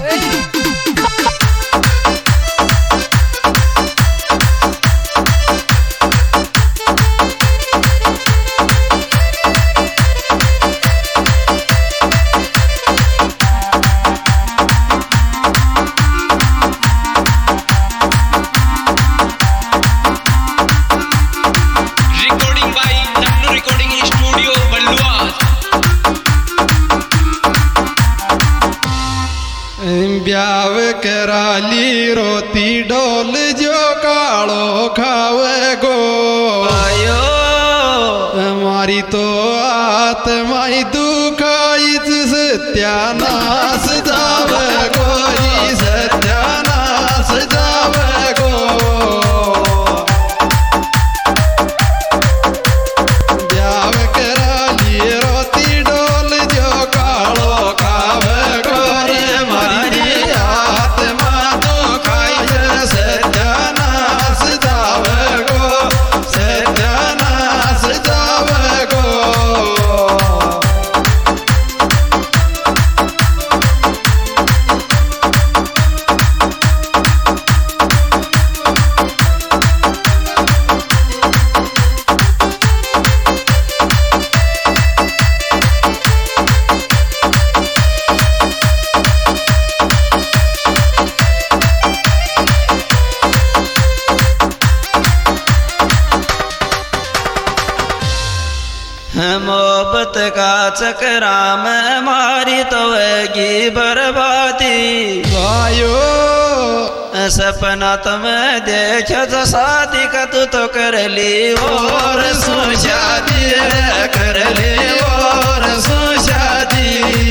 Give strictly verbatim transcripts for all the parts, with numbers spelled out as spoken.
ब्याव कराली रोती डोल जो कालो खावे गो आयो हमारी तो आत्माई दुखाई सत्यानाश जावे गोरी सत्यानाश जावे गो ब्याव कराली रोती डोल जो कालो खावे गोरी हमारी आत्मा दुखाई सत्यानाश जावे गो सत्यानाश जावे गो। मोहब्बत का चक्रा में मारी तो वेगी बर्बादी आयो सपना तुम्हें देखो तो शादी का तू तो कर ली और सो शादी कर ली और सो शादी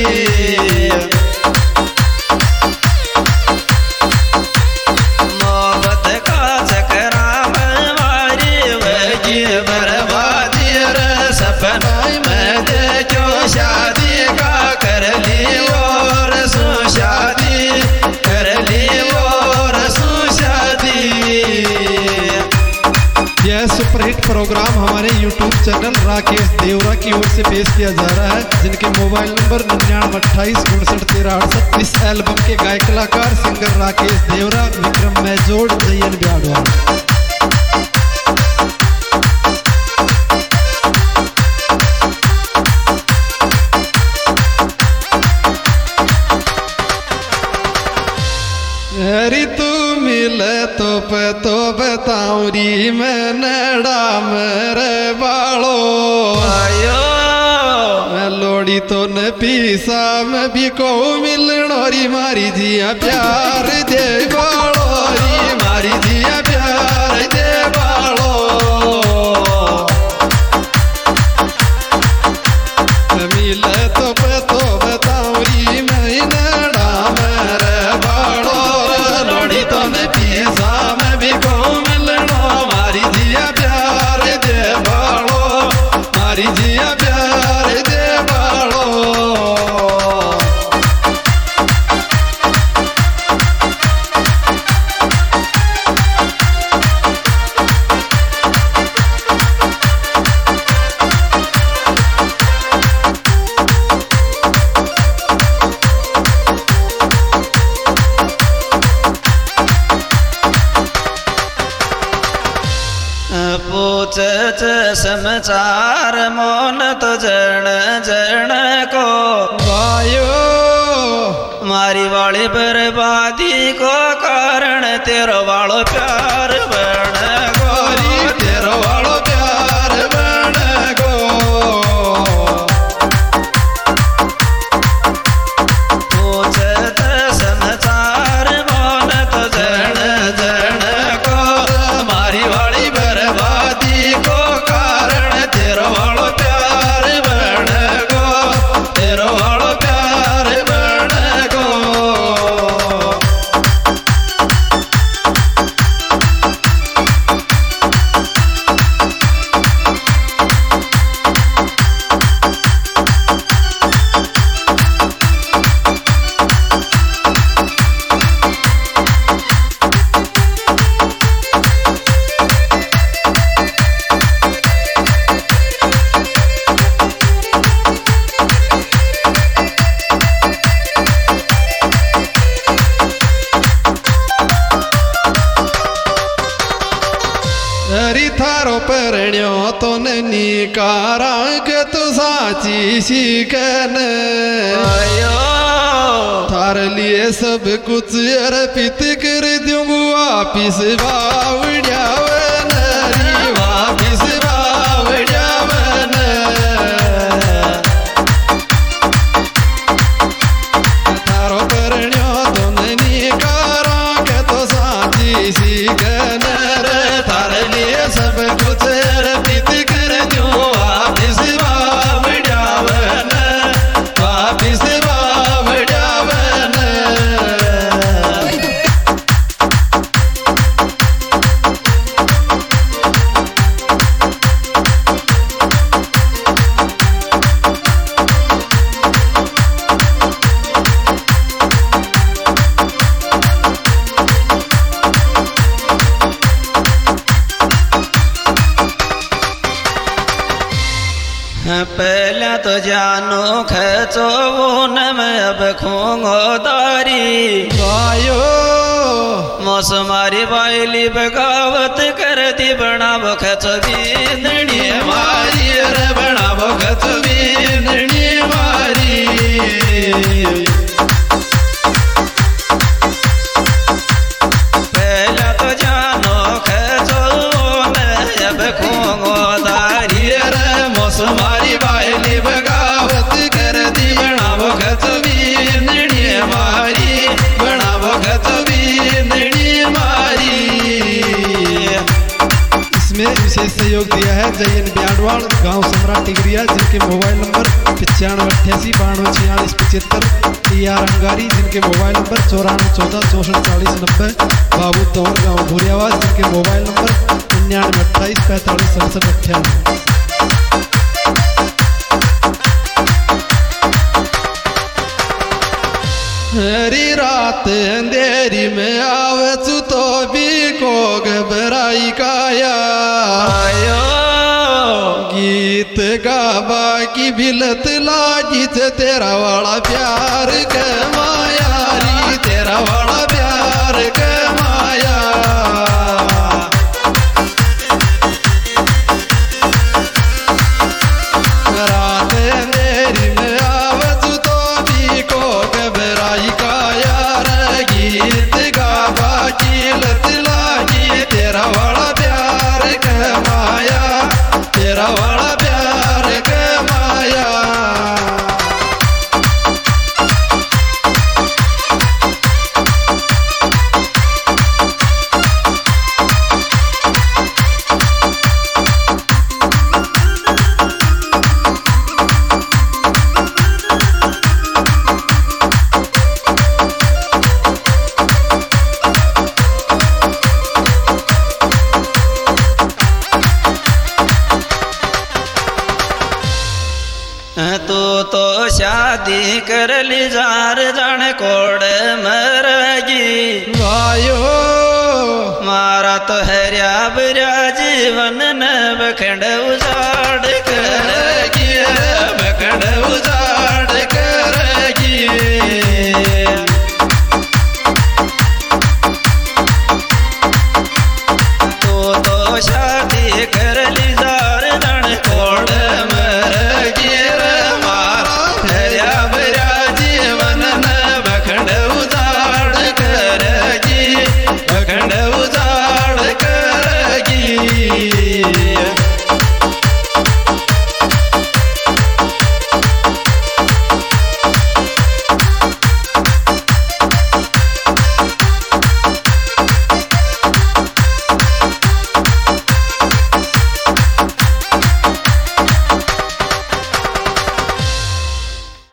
मोहब्बत का चक्रा में मारी वेगी बर्बादी सपना में देखो शादी का कर ली और सो शादी कर ली और सो शादी। यह सुपरहिट प्रोग्राम हमारे यूट्यूब चैनल राकेश देवरा की ओर से पेश किया जा रहा है, जिनके मोबाइल नंबर निन्यानवे अट्ठाईस उनसठ तेरह अड़सठ। इस एल्बम के गायक कलाकार सिंगर राकेश देवरा, विक्रम मैजोड़, जयन ब्याडवाल। हरी तू मिले तो पे तो बताऊरी मैं नड़ा मेरे बालो आयो लोड़ी तो न पीसा में भी को मिलनोरी मारी जिया प्यार दे बालो री मारी जिया प्यार दे बालो मिले तो पे तो बताऊरी मैं नड़ा मेरे बालो लोड़ी तो न पीसा में भी को मिलनो मारी जिया प्यार दे बालो मारी जिया प्यार दे बालो। पूछ समाचार मोन तो जन जन को वायो मारी वाली बर्बादी को कारण तेरो वालो प्यार बन गोरी तेरो वालो प्यार बन गो पूछ समाचार मोन तो जन जन को मारी वाली बर्बादी को कारण तेरो वालो प्यार बन गो तेरो वालो प्यार बन गो। परण्यो तो निकारा के तू साची शिकन थार लिए सब कुछ अर्पित कर दूंगा वापिस बावड़ियावन वापिस बावड़ियावन थारो परण्यो तो निकारा के तो साची शिकन थार लिए सब कुछ अर्पित कर दूं वापिस बावड़ियावन वापिस बावड़ियावन। पहले तो जानो खचो न मैं अब खूंगो दारी वायो मौसमारी बाइली बगावत करती बनाबो खचो बींदड़ी मारी रे बनाबो खचो बींदड़ी मारी पहले तो जानो खचो न अब खूंगो दारी रे मौसमारी बाइली बगावत करती बनाबो खचो बींदड़ी मारी बनाबो खचो बींदड़ी मारी। इसमें विशेष सहयोग दिया है जयन ब्याडवाल गांव सम्राट टिगरिया जिनके मोबाइल नंबर पचानवे अट्ठासी बानवे छियालीस पचहत्तर टी आर अंगारी जिनके मोबाइल नंबर चौरानवे चौदह चौसठ चालीस नब्बे बाबू तंवर गाँव भूरियावास जिनके मोबाइल नंबर निन्यानवे अट्ठाईस पैंतालीस सड़सठ अट्ठानवे। हरी रात अंधेरी में आवे तो भी को घबराई काया गीत गावा की बिलत लागी थे तेरा वाला प्यार के मायारी तेरा वाला प्यार के माया। रात अंधेरी में आवत तो भी को घबराई काया गीत गावा की लत लागी तेरा वाला प्यार के माया तेरा वाला प्यार के माया। तू तो शादी कर ली जार जाने कोड़ मरगी वायो मारा तो हरिया बरिया जीवन न बखंड